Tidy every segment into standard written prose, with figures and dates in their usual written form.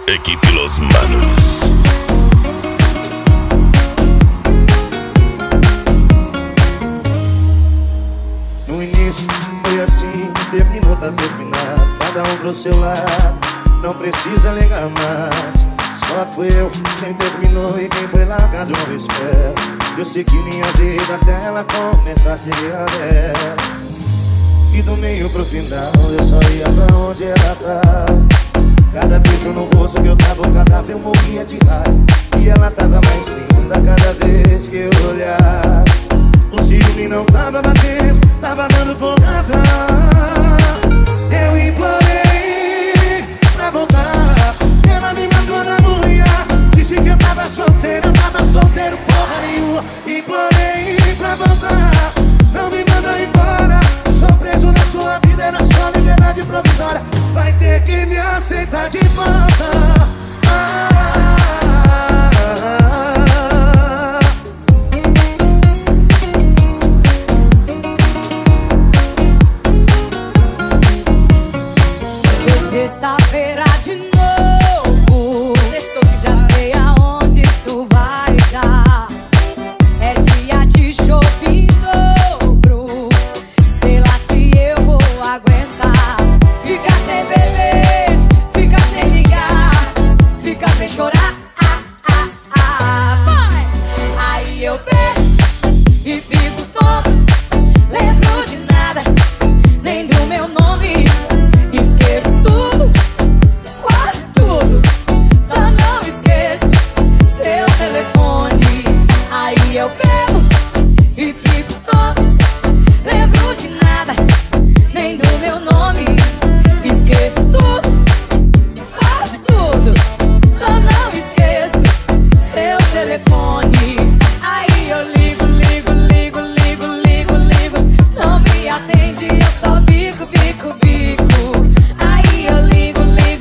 Equipe Los Manos. No início foi assim, terminou, tá terminado. Cada um pro seu lado, não precisa ligar mais. Só fui eu quem terminou e quem foi largado não espera. Eu segui minha vida até ela começar a seguir a dela. E do meio pro final eu só ia pra onde ela tava. Cada beijo no rosto que eu dava, cada vez eu morria de raiva. E ela tava mais linda cada vez que eu olhava. O ciúme não tava batendo, tava dando porrada. Eu implorei pra voltar. Ela me mandou na mulher, disse que eu tava solteiro porra nenhuma. Implorei pra voltar, não me manda embora. Sou preso na sua vida, era só liberdade provisória. Vai ter que me aceitar de volta. Sexta-feira de novo, sextou que já sei aonde isso vai dar. É dia de shopping dobro, sei lá se eu vou aguentar. Fica sem beber, fica sem ligar, fica sem chorar. Vai! Aí eu bebo e fico tonto, lembro de nada, nem do meu nome. Esqueço tudo, quase tudo, só não esqueço seu telefone. Aí eu bebo e fico tonto, lembro de nada, nem do meu nome. Esqueço tudo, quase tudo, só não esqueço seu telefone. Aí eu ligo, não me atende, eu só bico. Aí eu ligo,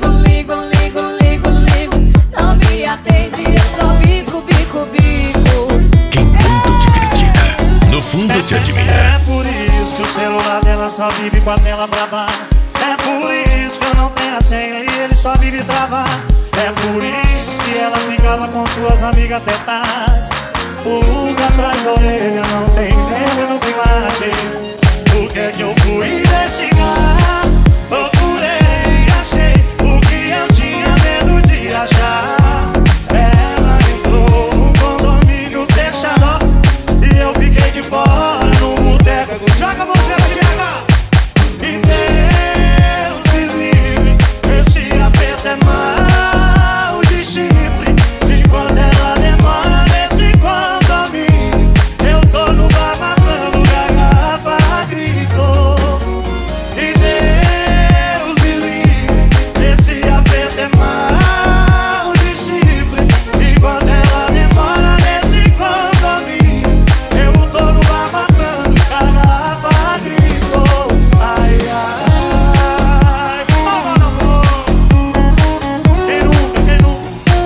não me atende, eu só bico. Quem tanto te critica, no fundo te admira. É por isso que o celular dela só vive com a tela pra baixo. É por isso que eu não tenho a senha e ele só vive travado. É por isso que ela ficava com suas amigas até tarde. O lugar atrás da orelha não tem venda, não tem laje. O que é que eu fui investigar? Procurei, achei o que eu tinha medo de achar. Ela entrou num condomínio fechado e eu fiquei de fora no boteco. Joga a mãozinha pra cá. E Deus me livre, esse aperto é mal de chifre. Enquanto ela demora nesse condomínio, eu tô no bar matando garrafa, grito. E Deus me livre, esse aperto é mal de chifre. Enquanto ela demora nesse condomínio, eu tô no bar matando garrafa, grito. Ai, ai, amor, amor. Quem nunca?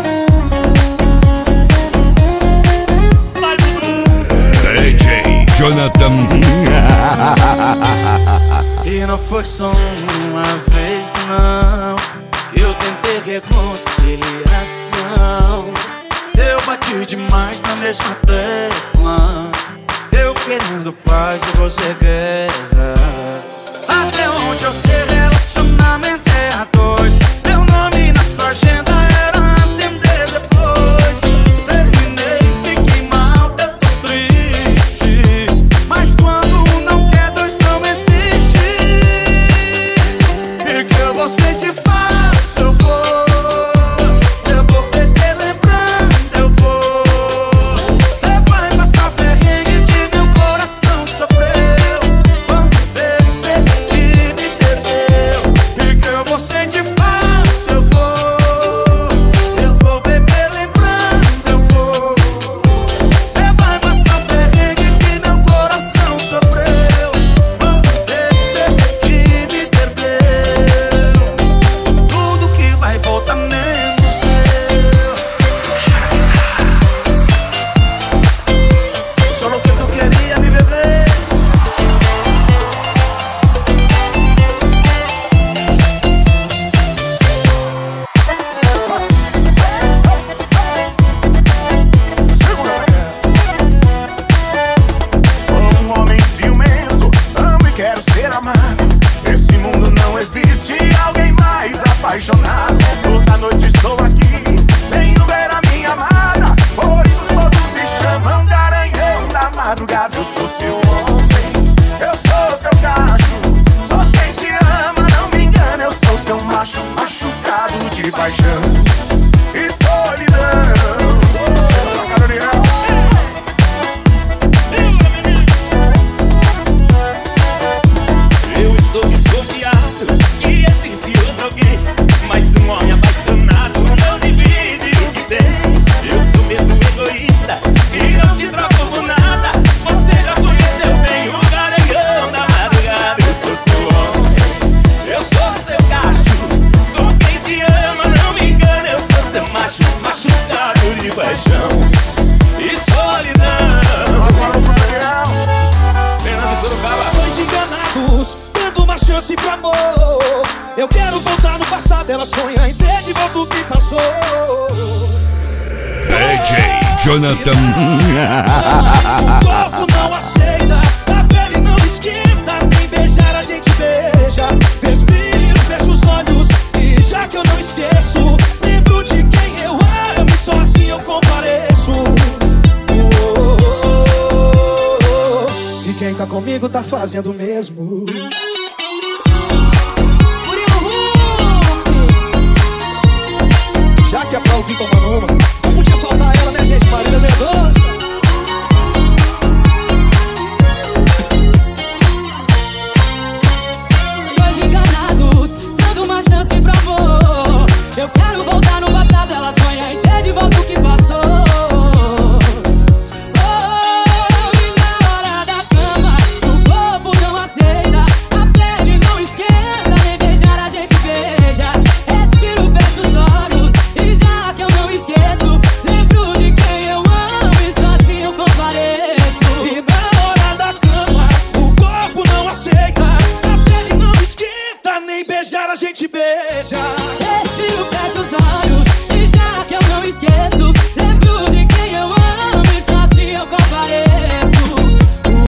Vai, Dudu. DJ Jonathan. E não foi só uma vez não que eu tentei reconciliação. Eu bati demais na mesma tecla, eu querendo paz e você guerra. Até onde eu sei, relacionamento é a dois. Meu nome na sua agenda era atender depois. Terminei, fiquei mal, eu tô triste. Mas quando um não quer, dois não existe. E que eu vou sentir falta, eu vou perder lembrando, eu vou. Cê vai passar perrengue que meu coração sofreu quando percebi que me perdeu. E que eu apaixonado. Toda noite estou aqui, venho ver a minha amada. Por isso todos me chamam Garanhão da madrugada. Eu sou seu homem, eu sou seu cacho. Sou quem te ama, não me engana. Eu sou seu macho, machucado de paixão e solidão. Eu estou desconfiado que existe outro alguém, mas um homem apaixonado não divide o que tem. Eu sou mesmo egoísta e não te troco por nada. Você já conheceu bem o Garanhão da madrugada. Eu sou seu homem, eu sou seu cacho. Sou quem te ama, não me engana. Eu sou seu macho, machucado de paixão e solidão. Dois enganados, dando uma chance pro amor. Eu quero voltar no passado, ela sonha em ter de volta o que passou. DJ Jonathan. O corpo não aceita, a pele não esquenta, nem beijar a gente beija. Respiro, fecho os olhos e já que eu não esqueço, lembro de quem eu amo e só assim eu compareço. E quem tá comigo tá fazendo o mesmo. Já que é pra ouvir tomando uma, não podia faltar ela, né, gente? Marília Mendonça. Dois enganados, dando uma chance pro amor. Eu quero voltar no passado, ela sonha em ter de volta o que passou. E na hora da cama, o corpo não aceita, a pele não esquenta, nem beijar a gente beija. Respiro, fecho os olhos e já que eu não esqueço, lembro de quem eu amo e só assim eu compareço. E na hora da cama, o corpo não aceita, a pele não esquenta, nem beijar a gente beija. Respiro, fecho os olhos e já que eu não esqueço, lembro de